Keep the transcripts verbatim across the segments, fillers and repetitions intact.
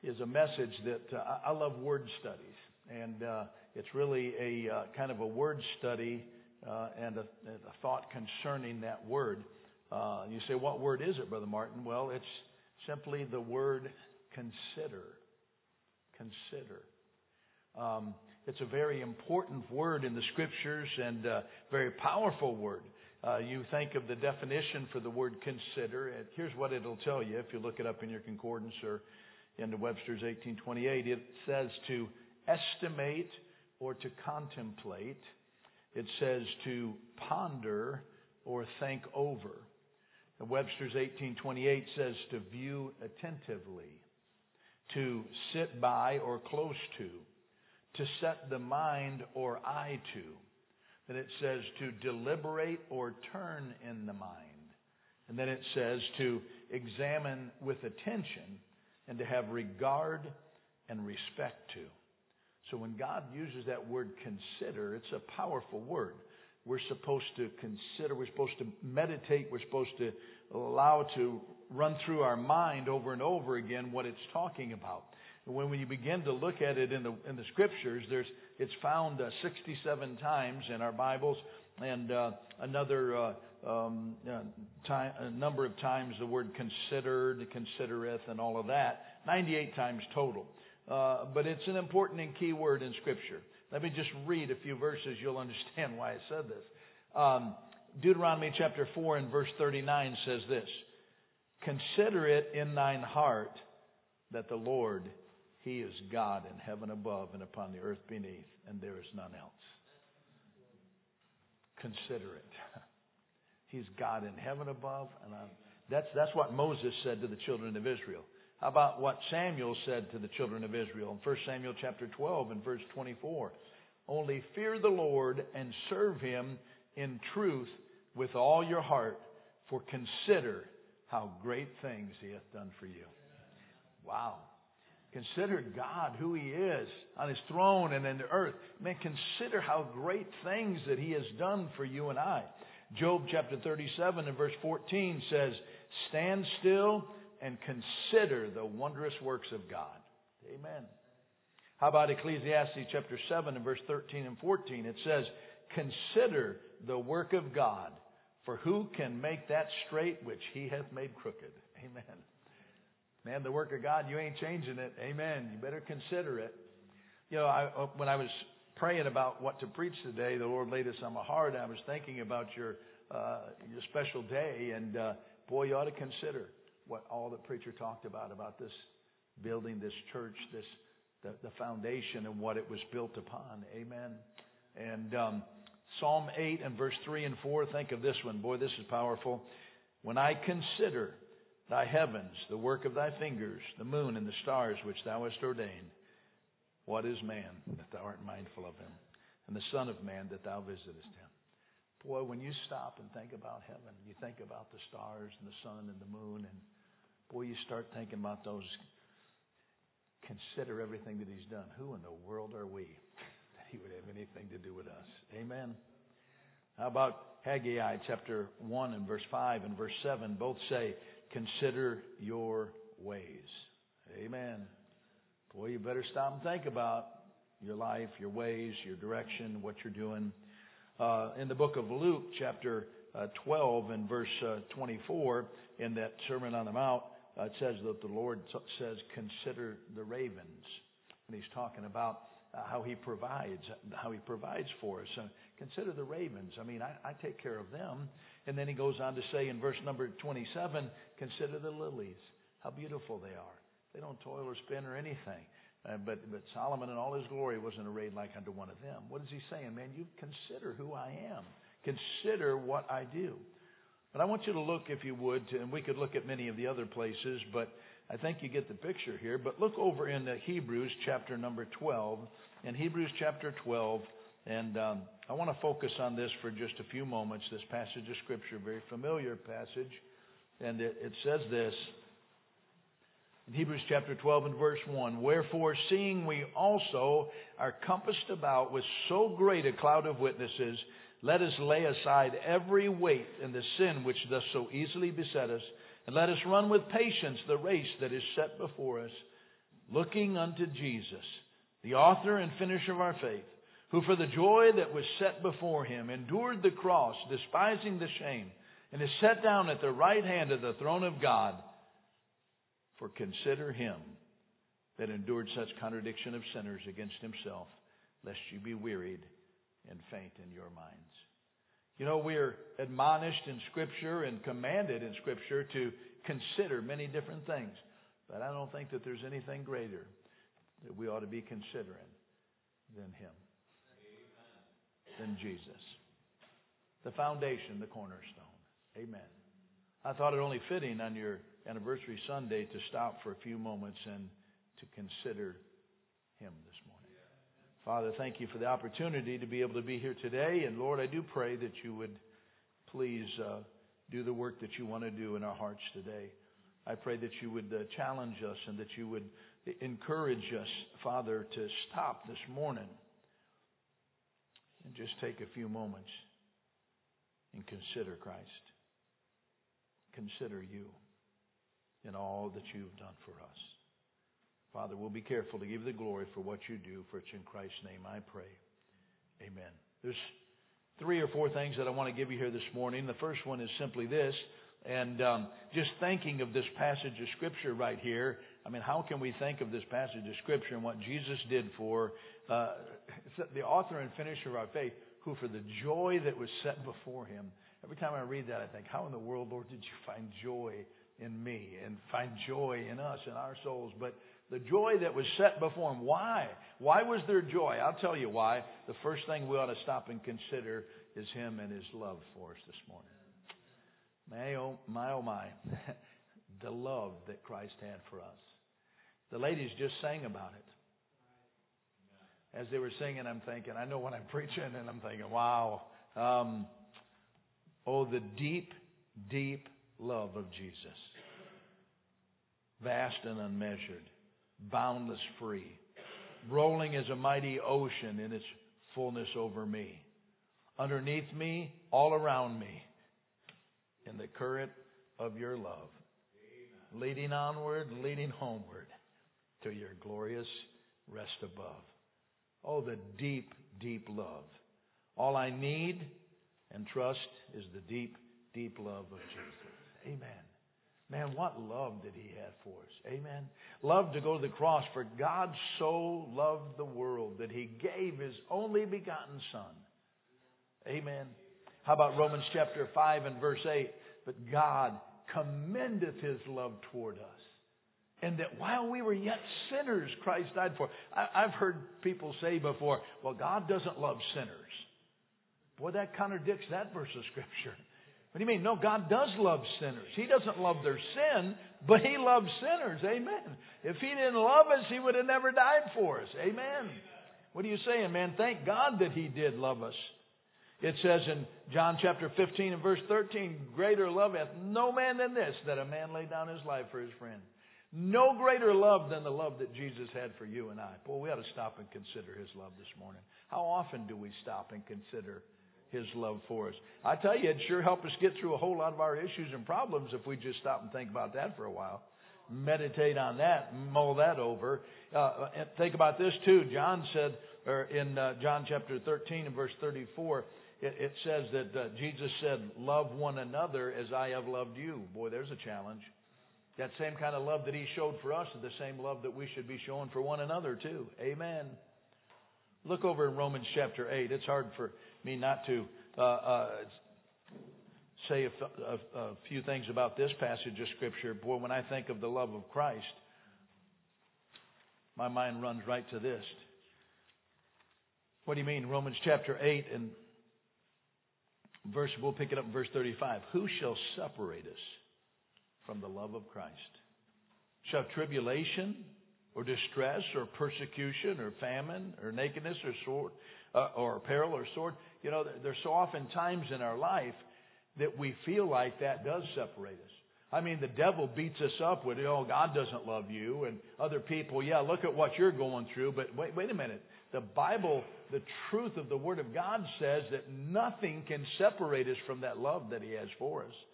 is a message that uh, I love word studies, and uh, it's really a uh, kind of a word study uh, and, a, and a thought concerning that word. Uh, you say, what word is it, Brother Martin? Well, it's simply the word consider. Consider. Um, it's a very important word in the Scriptures and a very powerful word. Uh, you think of the definition for the word consider, and here's what it'll tell you if you look it up in your concordance or in the Webster's eighteen twenty-eight. It says to estimate or to contemplate. It says to ponder or think over. The Webster's eighteen twenty-eight says to view attentively, to sit by or close to, to set the mind or eye to. Then it says to deliberate or turn in the mind. And then it says to examine with attention and to have regard and respect to. So when God uses that word consider, it's a powerful word. We're supposed to consider, we're supposed to meditate, we're supposed to allow to run through our mind over and over again what it's talking about. And when you begin to look at it in the in the Scriptures, there's it's found uh, sixty-seven times in our Bibles, and uh, another uh, um, uh, time, a number of times the word considered, considereth, and all of that. ninety-eight times total. Uh, but it's an important and key word in Scripture. Let me just read a few verses. You'll understand why I said this. Um, Deuteronomy chapter four and verse thirty-nine says this: Consider it in thine heart that the Lord, He is God in heaven above and upon the earth beneath, and there is none else. Consider it. He's God in heaven above, and on. That's that's what Moses said to the children of Israel. How about what Samuel said to the children of Israel in First Samuel chapter twelve and verse twenty-four? Only fear the Lord and serve Him in truth with all your heart, for consider how great things He hath done for you. Wow. Consider God, who He is on His throne and in the earth. Man, consider how great things that He has done for you and I. Job chapter thirty-seven and verse fourteen says, Stand still and consider the wondrous works of God. Amen. How about Ecclesiastes chapter seven and verse thirteen and fourteen? It says, Consider the work of God, for who can make that straight which He hath made crooked? Amen. Man, the work of God, you ain't changing it. Amen. You better consider it. You know, I, when I was praying about what to preach today, the Lord laid this on my heart. I was thinking about your uh, your special day, and uh, boy, you ought to consider what all the preacher talked about, about this building, this church, this the, the foundation and what it was built upon. Amen. And um, Psalm eight and verse three and four, think of this one. Boy, this is powerful. When I consider Thy heavens, the work of Thy fingers, the moon and the stars which Thou hast ordained, what is man that Thou art mindful of him, and the Son of Man that Thou visitest him? Boy, when you stop and think about heaven, you think about the stars and the sun and the moon, and boy, you start thinking about those. Consider everything that He's done. Who in the world are we that He would have anything to do with us? Amen. How about Haggai chapter one and verse five and verse seven? Both say, Consider your ways. Amen. Boy, you better stop and think about your life, your ways, your direction, what you're doing. Uh, in the book of Luke, chapter uh, twelve and verse uh, twenty-four, in that Sermon on the Mount, uh, it says that the Lord t- says, Consider the ravens. And He's talking about uh, how He provides, how He provides for us. Uh, consider the ravens. I mean, I, I take care of them. And then He goes on to say in verse number twenty-seven, Consider the lilies, how beautiful they are. They don't toil or spin or anything. Uh, but, but Solomon in all his glory wasn't arrayed like unto one of them. What is he saying? Man, you consider who I am. Consider what I do. But I want you to look, if you would, to, and we could look at many of the other places, but I think you get the picture here. But look over in uh, Hebrews chapter number twelve. In Hebrews chapter twelve, and um, I want to focus on this for just a few moments, this passage of Scripture, very familiar passage. And it, it says this, in Hebrews chapter twelve and verse one, Wherefore, seeing we also are compassed about with so great a cloud of witnesses, let us lay aside every weight and the sin which doth so easily beset us, and let us run with patience the race that is set before us, looking unto Jesus, the author and finisher of our faith, who for the joy that was set before him endured the cross, despising the shame, and is set down at the right hand of the throne of God. For consider him that endured such contradiction of sinners against himself, lest you be wearied and faint in your minds. You know, we are admonished in Scripture and commanded in Scripture to consider many different things. But I don't think that there's anything greater that we ought to be considering than him. Than Jesus. The foundation, the cornerstone. Amen. I thought it only fitting on your anniversary Sunday to stop for a few moments and to consider him this morning. Father, thank you for the opportunity to be able to be here today. And Lord, I do pray that you would please uh, do the work that you want to do in our hearts today. I pray that you would uh, challenge us and that you would encourage us, Father, to stop this morning and just take a few moments and consider Christ. Consider you in all that you've done for us. Father, we'll be careful to give you the glory for what you do, for it's in Christ's name I pray. Amen. There's three or four things that I want to give you here this morning. The first one is simply this, and um, just thinking of this passage of Scripture right here. I mean, how can we think of this passage of Scripture and what Jesus did for uh, the author and finisher of our faith, who for the joy that was set before him. Every time I read that, I think, how in the world, Lord, did you find joy in me and find joy in us, in our souls? But the joy that was set before him, why? Why was there joy? I'll tell you why. The first thing we ought to stop and consider is him and his love for us this morning. My, oh, my, oh, my. The love that Christ had for us. The ladies just sang about it. As they were singing, I'm thinking, I know when I'm preaching, and I'm thinking, wow. Um, oh, the deep, deep love of Jesus. Vast and unmeasured. Boundless free. Rolling as a mighty ocean in its fullness over me. Underneath me, all around me. In the current of your love. Leading onward, leading homeward. To your glorious rest above. Oh, the deep, deep love. All I need and trust is the deep, deep love of Jesus. Amen. Man, what love did he have for us? Amen. Love to go to the cross. For God so loved the world that he gave his only begotten Son. Amen. How about Romans chapter five and verse eight? But God commendeth his love toward us. And that while we were yet sinners, Christ died for. I, I've heard people say before, well, God doesn't love sinners. Boy, that contradicts that verse of Scripture. What do you mean? No, God does love sinners. He doesn't love their sin, but he loves sinners. Amen. If he didn't love us, he would have never died for us. Amen. What are you saying, man? Thank God that he did love us. It says in John chapter fifteen and verse thirteen, greater love hath no man than this, that a man lay down his life for his friend. No greater love than the love that Jesus had for you and I. Boy, we ought to stop and consider his love this morning. How often do we stop and consider his love for us? I tell you, it'd sure help us get through a whole lot of our issues and problems if we just stop and think about that for a while. Meditate on that, mull that over. Uh, and think about this too. John said, or in uh, John chapter thirteen and verse thirty-four, it, it says that uh, Jesus said, love one another as I have loved you. Boy, there's a challenge. That same kind of love that he showed for us is the same love that we should be showing for one another too. Amen. Look over in Romans chapter eight. It's hard for me not to uh, uh, say a, a, a few things about this passage of Scripture. Boy, when I think of the love of Christ, my mind runs right to this. What do you mean? Romans chapter eight and verse, we'll pick it up in verse thirty-five. Who shall separate us from the love of Christ? Shall tribulation or distress or persecution or famine or nakedness or sword uh, or peril or sword? You know, there's so often times in our life that we feel like that does separate us. I mean, the devil beats us up with, oh, God doesn't love you, and other people, yeah, look at what you're going through, but wait, wait a minute. The Bible, the truth of the Word of God says that nothing can separate us from that love that he has for us.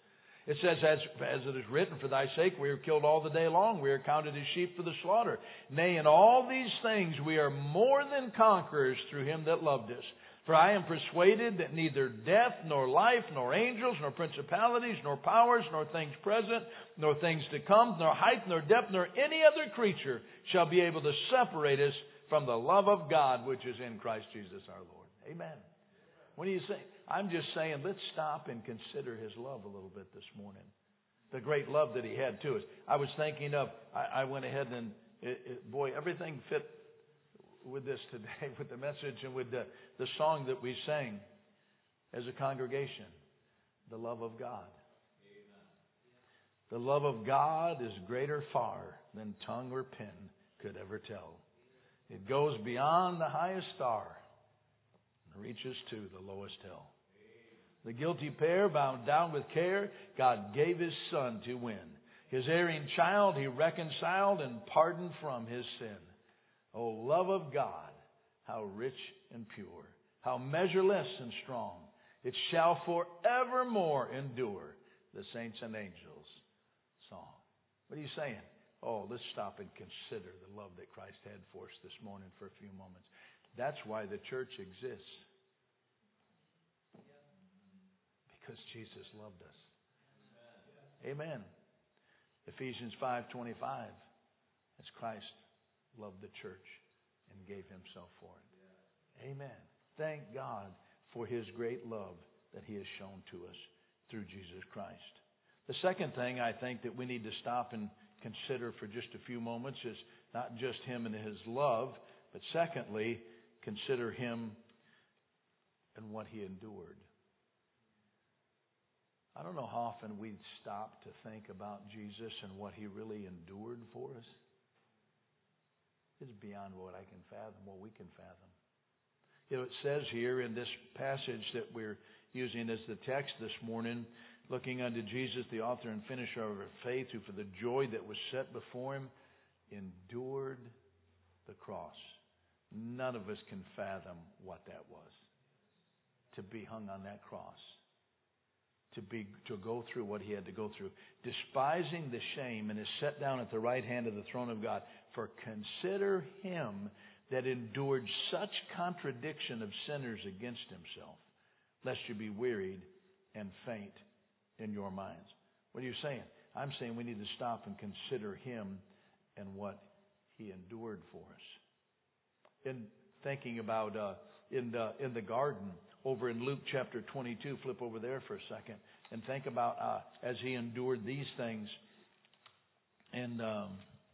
It says, as, as it is written, for thy sake we are killed all the day long. We are counted as sheep for the slaughter. Nay, in all these things we are more than conquerors through him that loved us. For I am persuaded that neither death, nor life, nor angels, nor principalities, nor powers, nor things present, nor things to come, nor height, nor depth, nor any other creature shall be able to separate us from the love of God which is in Christ Jesus our Lord. Amen. What do you say? I'm just saying, let's stop and consider his love a little bit this morning. The great love that he had to us. I was thinking of, I, I went ahead and, it, it, boy, everything fit with this today, with the message and with the, the song that we sang as a congregation. The love of God. Amen. The love of God is greater far than tongue or pen could ever tell. It goes beyond the highest star and reaches to the lowest hell. The guilty pair, bound down with care, God gave his Son to win. His erring child he reconciled and pardoned from his sin. O love of God, how rich and pure, how measureless and strong, it shall forevermore endure, the saints and angels' song. What are you saying? Oh, let's stop and consider the love that Christ had for us this morning for a few moments. That's why the church exists. Because Jesus loved us. Amen. Ephesians five twenty-five. As Christ loved the church and gave himself for it. Amen. Thank God for his great love that he has shown to us through Jesus Christ. The second thing I think that we need to stop and consider for just a few moments is not just him and his love, but secondly, consider him and what he endured. I don't know how often we stop to think about Jesus and what he really endured for us. It's beyond what I can fathom, what we can fathom. You know, it says here in this passage that we're using as the text this morning, looking unto Jesus, the author and finisher of our faith, who for the joy that was set before him endured the cross. None of us can fathom what that was. To be hung on that cross. To be to go through what he had to go through. Despising the shame, and is set down at the right hand of the throne of God. For consider him that endured such contradiction of sinners against himself, lest you be wearied and faint in your minds. What are you saying? I'm saying we need to stop and consider him and what he endured for us. In thinking about uh, in the in the garden over in Luke chapter twenty-two, flip over there for a second and think about uh, as he endured these things. And um,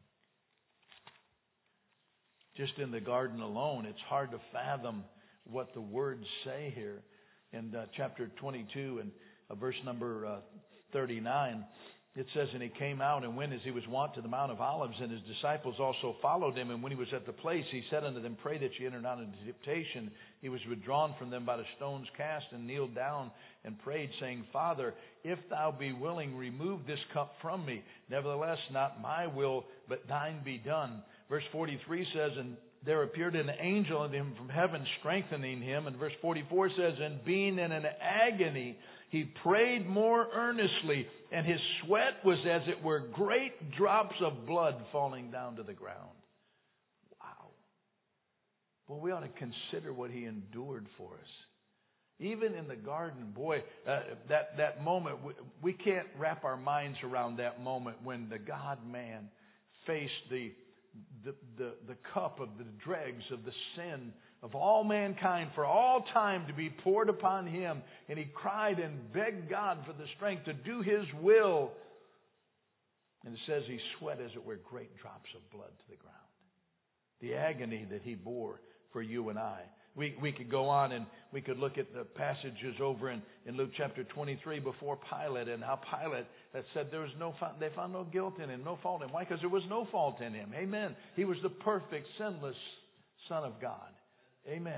just in the garden alone, it's hard to fathom what the words say here. In uh, chapter twenty-two and uh, verse number uh, thirty-nine, it says, and he came out and went as he was wont to the Mount of Olives, and his disciples also followed him. And when he was at the place, he said unto them, pray that ye enter not into temptation. He was withdrawn from them by the stone's cast, and kneeled down and prayed, saying, Father, if thou be willing, remove this cup from me. Nevertheless, not my will, but thine be done. Verse forty-three says, and there appeared an angel unto him from heaven, strengthening him. And verse forty-four says, and being in an agony, he prayed more earnestly, and his sweat was as it were great drops of blood falling down to the ground. Wow. Well, we ought to consider what he endured for us. Even in the garden, boy, uh, that, that moment, we, we can't wrap our minds around that moment when the God-man faced the The, the, the cup of the dregs of the sin of all mankind for all time to be poured upon him. And he cried and begged God for the strength to do his will. And it says he sweat as it were great drops of blood to the ground. The agony that he bore for you and I. We we could go on and we could look at the passages over in, in Luke chapter twenty-three before Pilate, and how Pilate had said there was no they found no guilt in him, no fault in him. Why? Because there was no fault in him. Amen. He was the perfect, sinless Son of God. Amen.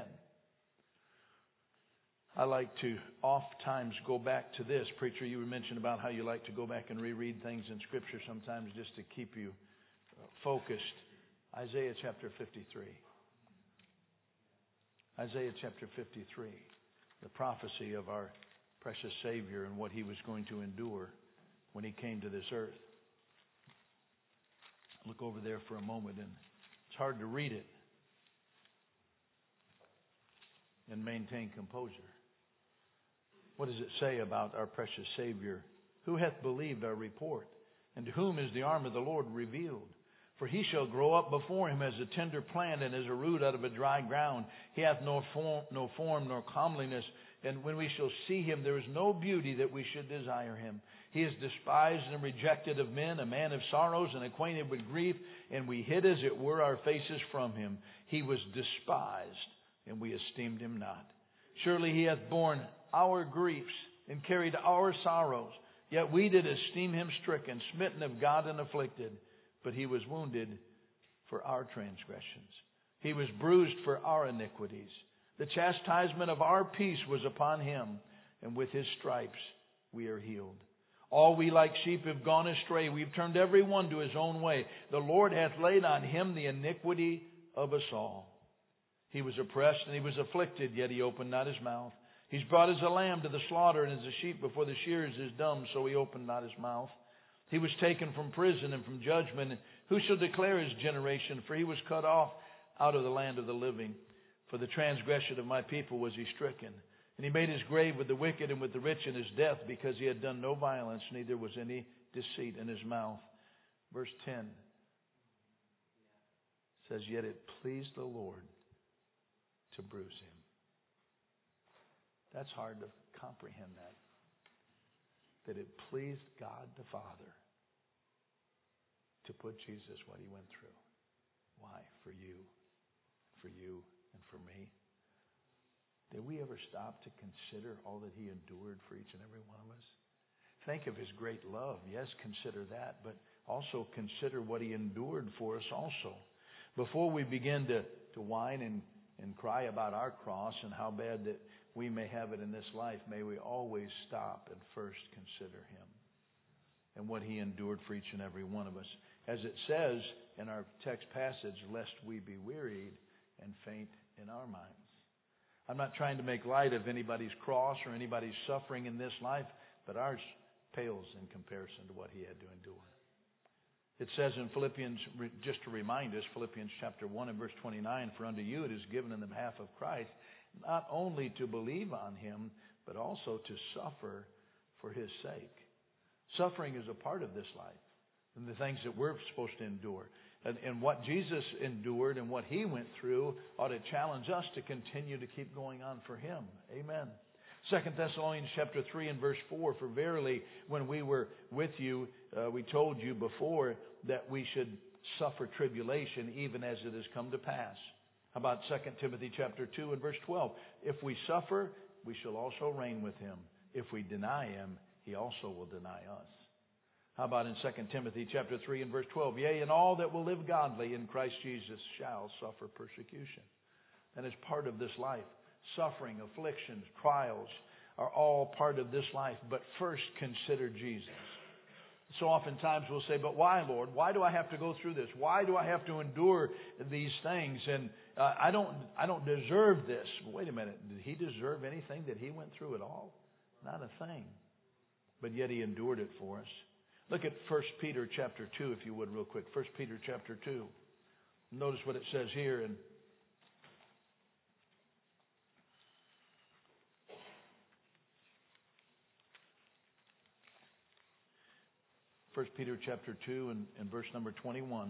I like to oft-times go back to this. Preacher, you mentioned about how you like to go back and reread things in Scripture sometimes just to keep you focused. Isaiah chapter fifty-three. Isaiah chapter fifty-three, the prophecy of our precious Savior and what he was going to endure. when He came to this earth. Look over there for a moment, and it's hard to read it and maintain composure. What does it say about our precious Savior? Who hath believed our report? And to whom is the arm of the Lord revealed? For He shall grow up before Him as a tender plant and as a root out of a dry ground. He hath no form, no form nor comeliness. And when we shall see Him, there is no beauty that we should desire Him. He is despised and rejected of men, a man of sorrows and acquainted with grief. And we hid as it were our faces from Him. He was despised, and we esteemed Him not. Surely He hath borne our griefs and carried our sorrows. Yet we did esteem Him stricken, smitten of God, and afflicted. But He was wounded for our transgressions. He was bruised for our iniquities. The chastisement of our peace was upon Him, and with His stripes we are healed. All we like sheep have gone astray. We've turned every one to his own way. The Lord hath laid on Him the iniquity of us all. He was oppressed and He was afflicted, yet He opened not His mouth. He's brought as a lamb to the slaughter, and as a sheep before the shearers is dumb, so He opened not His mouth. He was taken from prison and from judgment. Who shall declare His generation? For He was cut off out of the land of the living. For the transgression of my people was He stricken. And He made His grave with the wicked and with the rich in His death, because He had done no violence, neither was any deceit in His mouth. Verse ten says, Yet it pleased the Lord to bruise Him. That's hard to comprehend that. That it pleased God the Father to put Jesus what He went through. Why? For you, for you, and for me. Did we ever stop to consider all that He endured for each and every one of us? Think of His great love. Yes, consider that, but also consider what He endured for us also. Before we begin to, to whine and, and cry about our cross and how bad that we may have it in this life, may we always stop and first consider Him and what He endured for each and every one of us. As it says in our text passage, lest we be wearied and faint in our minds. I'm not trying to make light of anybody's cross or anybody's suffering in this life, but ours pales in comparison to what He had to endure. It says in Philippians, just to remind us, Philippians chapter one and verse twenty-nine, For unto you it is given in the behalf of Christ, not only to believe on Him, but also to suffer for His sake. Suffering is a part of this life and the things that we're supposed to endure. And, and what Jesus endured and what He went through ought to challenge us to continue to keep going on for Him. Amen. Second Thessalonians chapter three and verse four, For verily, when we were with you, uh, we told you before that we should suffer tribulation, even as it has come to pass. How about Second Timothy chapter two and verse twelve? If we suffer, we shall also reign with Him. If we deny Him, He also will deny us. How about in Second Timothy chapter three and verse twelve? Yea, and all that will live godly in Christ Jesus shall suffer persecution. And as part of this life, suffering, afflictions, trials are all part of this life. But first consider Jesus. So oftentimes we'll say, but why, Lord? Why do I have to go through this? Why do I have to endure these things? And uh, I don't I don't deserve this. Wait a minute. Did He deserve anything that He went through at all? Not a thing. But yet He endured it for us. Look at First Peter chapter two, if you would, real quick. First Peter chapter two. Notice what it says here in First Peter chapter two and, and verse number twenty-one.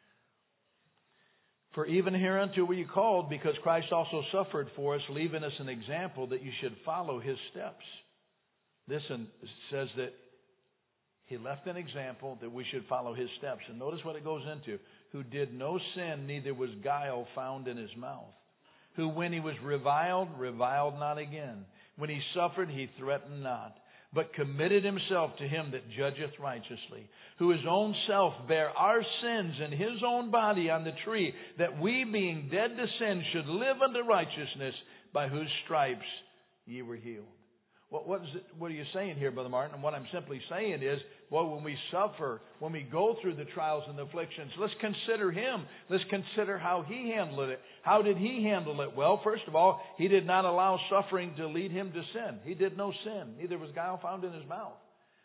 For even hereunto were you called, because Christ also suffered for us, leaving us an example that you should follow His steps. This says that He left an example that we should follow His steps. And notice what it goes into. Who did no sin, neither was guile found in His mouth. Who when He was reviled, reviled not again. When He suffered, He threatened not, but committed Himself to Him that judgeth righteously, who His own self bare our sins in His own body on the tree, that we, being dead to sin, should live unto righteousness, by whose stripes ye were healed. What, what, is it, what are you saying here, Brother Martin? And what I'm simply saying is, well, when we suffer, when we go through the trials and the afflictions, let's consider Him. Let's consider how He handled it. How did He handle it? Well, first of all, He did not allow suffering to lead Him to sin. He did no sin. Neither was guile found in His mouth.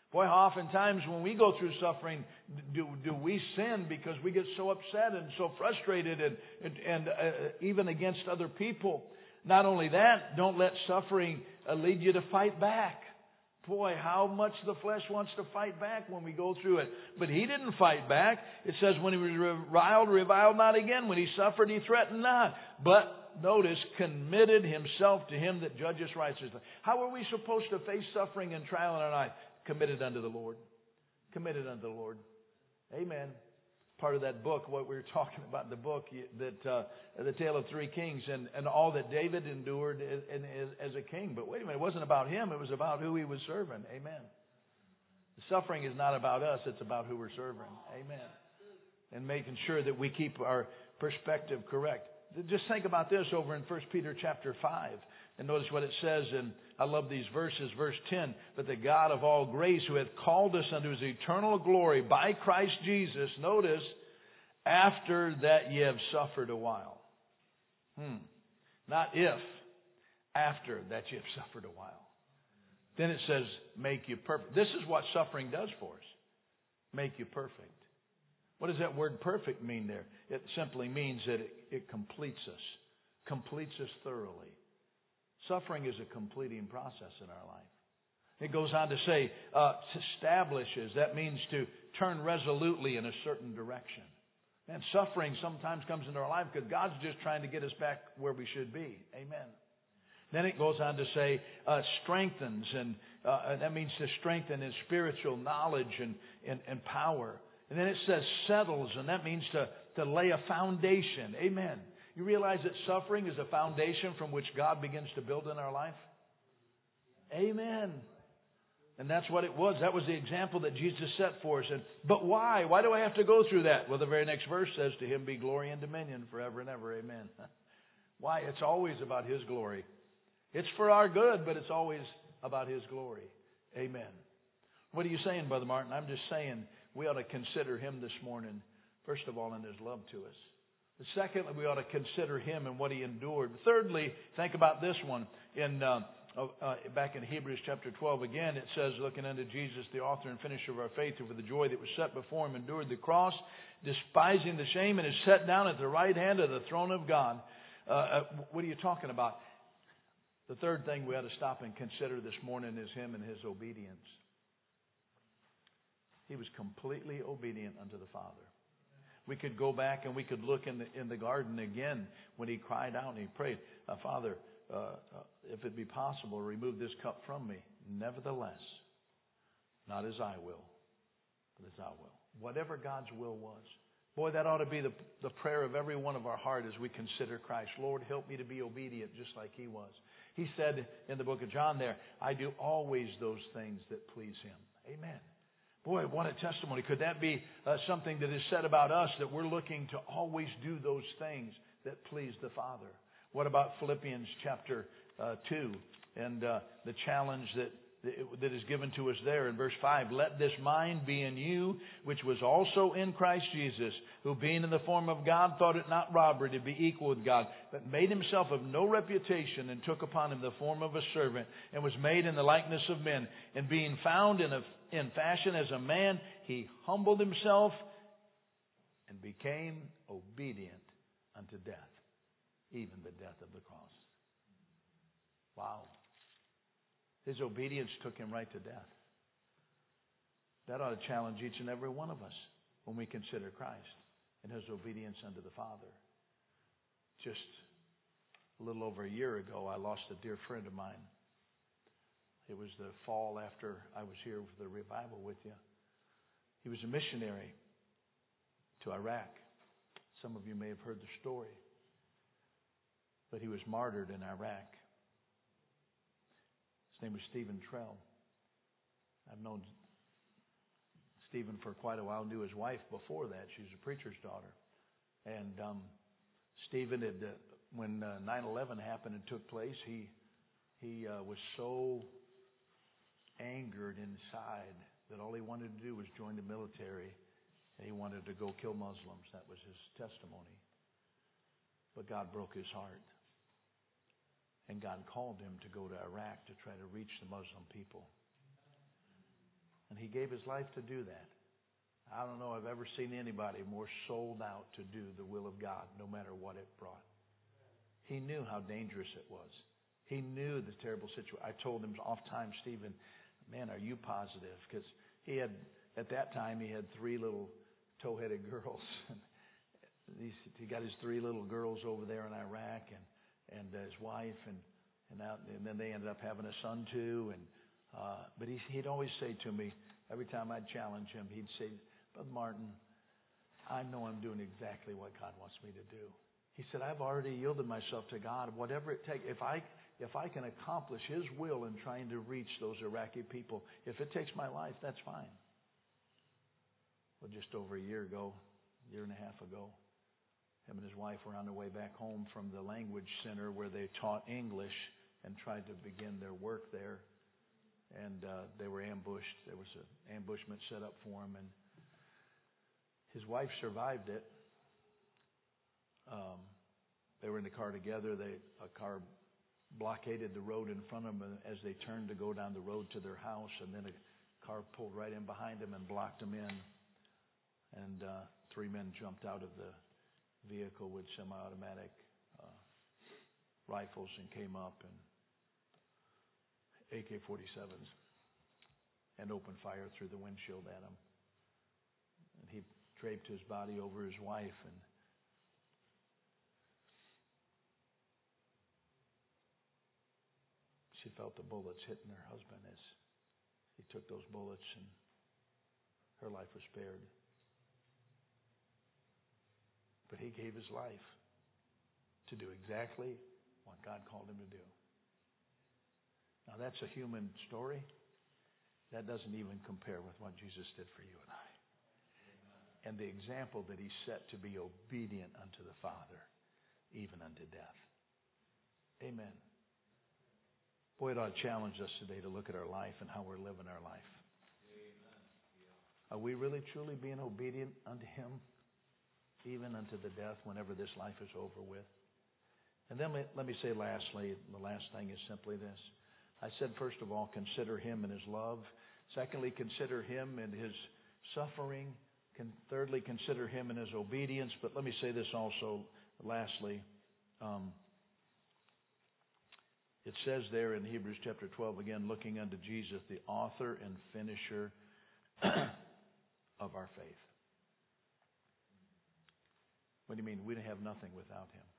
Boy, how oftentimes when we go through suffering, do, do we sin because we get so upset and so frustrated and, and, and uh, even against other people. Not only that, don't let suffering uh, lead you to fight back. Boy, how much the flesh wants to fight back when we go through it. But he didn't fight back. It says when he was reviled, reviled not again. When he suffered, he threatened not. But notice, committed himself to him that judges righteously. How are we supposed to face suffering and trial in our life? Committed unto the Lord. Committed unto the Lord. Amen. Part of that book, what we were talking about in the book, that uh, the Tale of Three Kings, and, and all that David endured as, as a king. But wait a minute, it wasn't about him. It was about who he was serving. Amen. The suffering is not about us. It's about who we're serving. Amen. And making sure that we keep our perspective correct. Just think about this over in First Peter chapter five. And notice what it says, and I love these verses, verse ten. But the God of all grace, who hath called us unto His eternal glory by Christ Jesus, notice, after that ye have suffered a while. Hmm. Not if, after that ye have suffered a while. Then it says, make you perfect. This is what suffering does for us. Make you perfect. What does that word perfect mean there? It simply means that it, it completes us. Completes us thoroughly. Suffering is a completing process in our life. It goes on to say, uh, establishes. That means to turn resolutely in a certain direction. And suffering sometimes comes into our life because God's just trying to get us back where we should be. Amen. Then it goes on to say, uh, strengthens. And uh, that means to strengthen in spiritual knowledge and, and, and power. And then it says settles. And that means to, to lay a foundation. Amen. You realize that suffering is a foundation from which God begins to build in our life? Amen. And that's what it was. That was the example that Jesus set for us. And, but why? Why do I have to go through that? Well, the very next verse says, to Him be glory and dominion forever and ever. Amen. Why? It's always about His glory. It's for our good, but it's always about His glory. Amen. What are you saying, Brother Martin? I'm just saying we ought to consider Him this morning, first of all, in His love to us. Secondly, we ought to consider Him and what He endured. Thirdly, think about this one. In uh, uh, back in Hebrews chapter twelve again, it says, looking unto Jesus, the author and finisher of our faith, who for the joy that was set before Him endured the cross, despising the shame, and is set down at the right hand of the throne of God. Uh, uh, what are you talking about? The third thing we ought to stop and consider this morning is Him and His obedience. He was completely obedient unto the Father. We could go back and we could look in the in the garden again when He cried out and He prayed, uh, Father, uh, uh, if it be possible, remove this cup from me. Nevertheless, not as I will, but as Thou will. Whatever God's will was. Boy, that ought to be the, the prayer of every one of our heart as we consider Christ. Lord, help me to be obedient just like He was. He said in the book of John there, I do always those things that please Him. Amen. Boy, what a testimony. Could that be uh, something that is said about us, that we're looking to always do those things that please the Father? What about Philippians chapter uh, two and uh, the challenge that that is given to us there in verse five? Let this mind be in you, which was also in Christ Jesus, who being in the form of God thought it not robbery to be equal with God, but made Himself of no reputation, and took upon Him the form of a servant, and was made in the likeness of men. And being found in a in fashion as a man, He humbled Himself and became obedient unto death, even the death of the cross. Wow. His obedience took Him right to death. That ought to challenge each and every one of us when we consider Christ and His obedience unto the Father. Just a little over a year ago, I lost a dear friend of mine. It was the fall after I was here for the revival with you. He was a missionary to Iraq. Some of you may have heard the story. But he was martyred in Iraq. His name was Stephen Trell. I've known Stephen for quite a while. Knew his wife before that. She was a preacher's daughter. And um, Stephen had, uh, when uh, nine eleven happened and took place, he he uh, was so angered inside that all he wanted to do was join the military, and he wanted to go kill Muslims. That was his testimony. But God broke his heart. And God called him to go to Iraq to try to reach the Muslim people. And He gave His life to do that. I don't know if I've ever seen anybody more sold out to do the will of God, no matter what it brought. He knew how dangerous it was. He knew the terrible situation. I told him off time, Stephen, man, are you positive? Because he had, at that time, he had three little tow-headed girls. He got his three little girls over there in Iraq, and and his wife, and and, out, and then they ended up having a son too. And uh, but he, he'd always say to me, every time I'd challenge him, he'd say, "Brother Martin, I know I'm doing exactly what God wants me to do." He said, "I've already yielded myself to God. Whatever it takes, if I if I can accomplish His will in trying to reach those Iraqi people, if it takes my life, that's fine." Well, just over a year ago, year and a half ago, him and his wife were on their way back home from the language center where they taught English and tried to begin their work there. And uh, they were ambushed. There was an ambushment set up for him, and his wife survived it. Um, they were in the car together. They a car blockaded the road in front of them as they turned to go down the road to their house, and then a car pulled right in behind them and blocked them in. And uh, three men jumped out of the vehicle with semi-automatic uh, rifles and came up and A K forty-sevens and opened fire through the windshield at him. And he draped his body over his wife, and she felt the bullets hitting her husband as he took those bullets, and her life was spared. But he gave his life to do exactly what God called him to do. Now that's a human story. That doesn't even compare with what Jesus did for you and I. And the example that He set to be obedient unto the Father, even unto death. Amen. Boy, it ought to challenge us today to look at our life and how we're living our life. Are we really truly being obedient unto Him, even unto the death, whenever this life is over with? And then let me say lastly, the last thing is simply this. I said, first of all, consider Him and His love. Secondly, consider Him and His suffering. Thirdly, consider Him and His obedience. But let me say this also, lastly. Um, it says there in Hebrews chapter twelve, again, looking unto Jesus, the author and finisher of our faith. What do you mean? We have nothing without Him.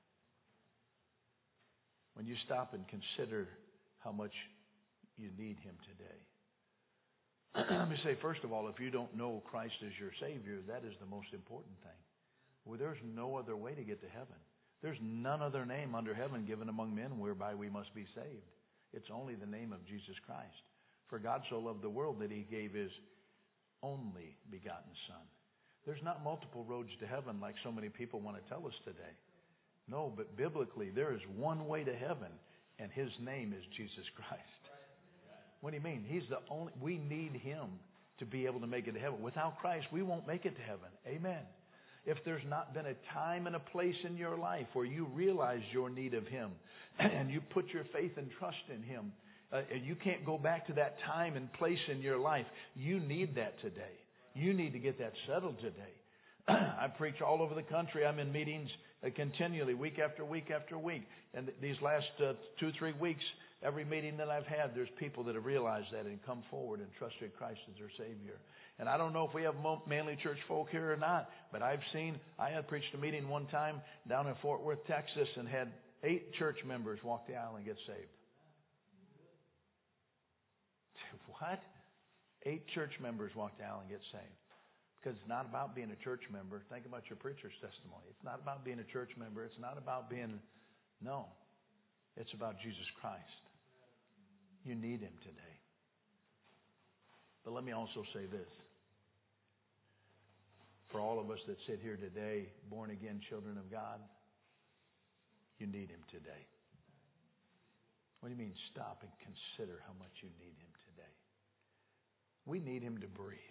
When you stop and consider how much you need Him today. Let me say, first of all, if you don't know Christ as your Savior, that is the most important thing. Well, there's no other way to get to heaven. There's none other name under heaven given among men whereby we must be saved. It's only the name of Jesus Christ. For God so loved the world that He gave His only begotten Son. There's not multiple roads to heaven like so many people want to tell us today. No, but biblically, there is one way to heaven, and His name is Jesus Christ. What do you mean? He's the only, we need Him to be able to make it to heaven. Without Christ, we won't make it to heaven. Amen. If there's not been a time and a place in your life where you realize your need of Him and you put your faith and trust in Him, uh, you can't go back to that time and place in your life. You need that today. You need to get that settled today. I preach all over the country. I'm in meetings uh, continually, week after week after week. And th- these last uh, two, three weeks, every meeting that I've had, there's people that have realized that and come forward and trusted Christ as their Savior. And I don't know if we have Manly Church folk here or not, but I've seen, I had preached a meeting one time down in Fort Worth, Texas, and had eight church members walk the aisle and get saved. What? Eight church members walk the aisle and get saved. Because it's not about being a church member. Think about your preacher's testimony. It's not about being a church member. It's not about being, no. It's about Jesus Christ. You need Him today. But let me also say this. For all of us that sit here today, born again children of God, you need Him today. What do you mean stop and consider how much you need Him today? We need Him to breathe.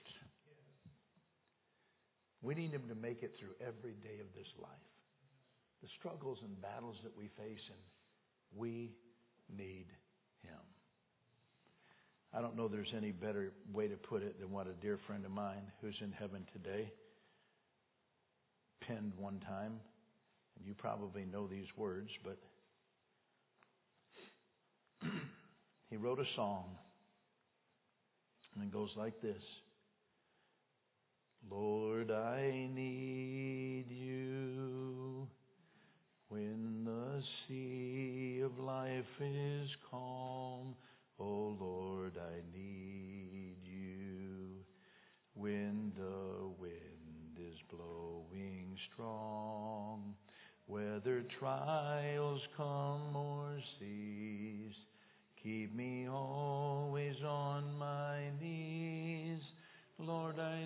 We need Him to make it through every day of this life. The struggles and battles that we face, and we need Him. I don't know there's any better way to put it than what a dear friend of mine who's in heaven today penned one time. And you probably know these words, but he wrote a song, and it goes like this. Lord, I need you when the sea of life is calm. Oh Lord, I need you when the wind is blowing strong. Whether trials come or cease, keep me always on my knees. Lord, I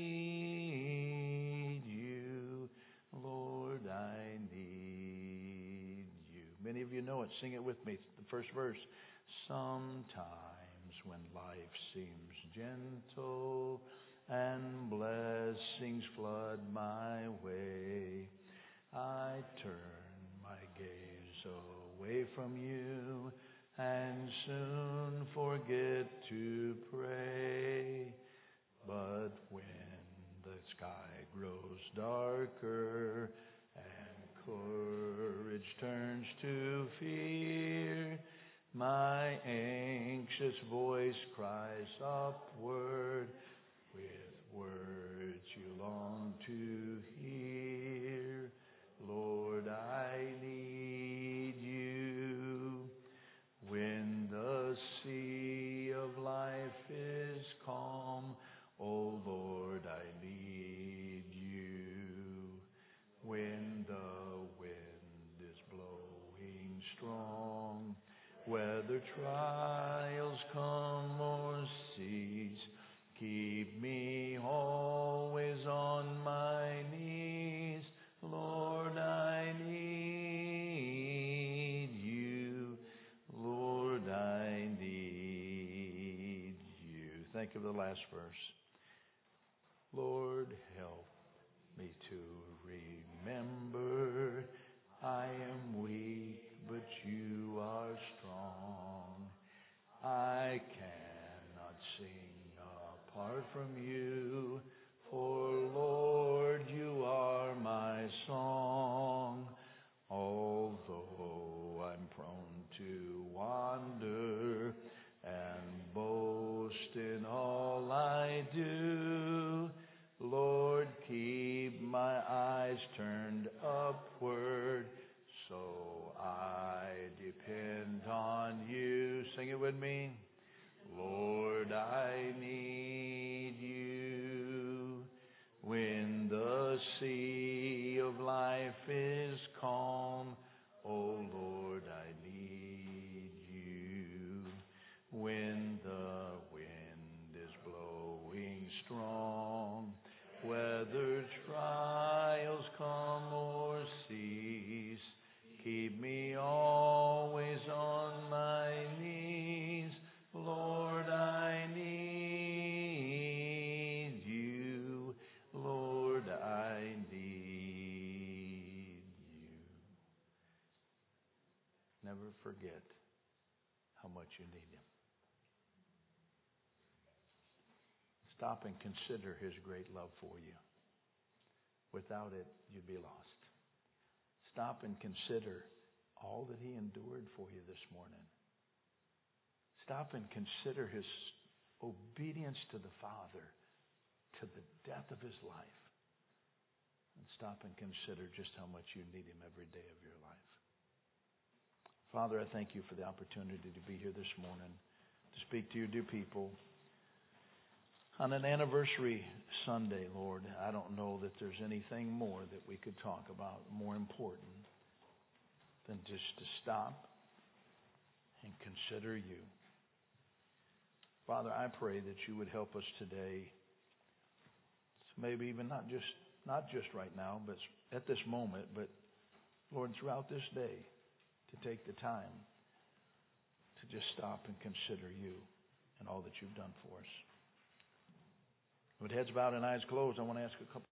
need you. Lord, I need you. Many of you know it. Sing it with me. The first verse. Sometimes when life seems gentle and blessings flood my way, I turn my gaze away from you and soon forget to pray. But when the sky grows darker and courage turns to fear, my anxious voice cries upward with words you long to hear. Lord, I need you when the sea of life is calm. Oh Lord, I need you when the wind is blowing strong. Whether trials come or cease, keep me always on my knees. Lord, I need you. Lord, I need you. Think of the last verse. Lord, help me to remember I am weak, but you are strong. I cannot sing apart from you, for Lord, you are my song. Although I'm prone to wander and boast in all I do, Lord, keep my eyes turned upward, so I depend on you. Sing it with me. Lord, I need you when the sea of life is calm. Oh Lord, I need you when the wind is blowing strong. Whether trials come or cease, keep me always on my knees. Lord, I need you. Lord, I need you. Never forget how much you need Him. Stop and consider His great love for you. Without it, you'd be lost. Stop and consider all that He endured for you this morning. Stop and consider His obedience to the Father to the death of His life. And stop and consider just how much you need Him every day of your life. Father, I thank you for the opportunity to be here this morning, to speak to your dear people. On an anniversary Sunday, Lord, I don't know that there's anything more that we could talk about, more important than just to stop and consider you. Father, I pray that you would help us today, maybe even not just not just right now, but at this moment, but Lord, throughout this day, to take the time to just stop and consider you and all that you've done for us. With heads bowed and eyes closed, I want to ask a couple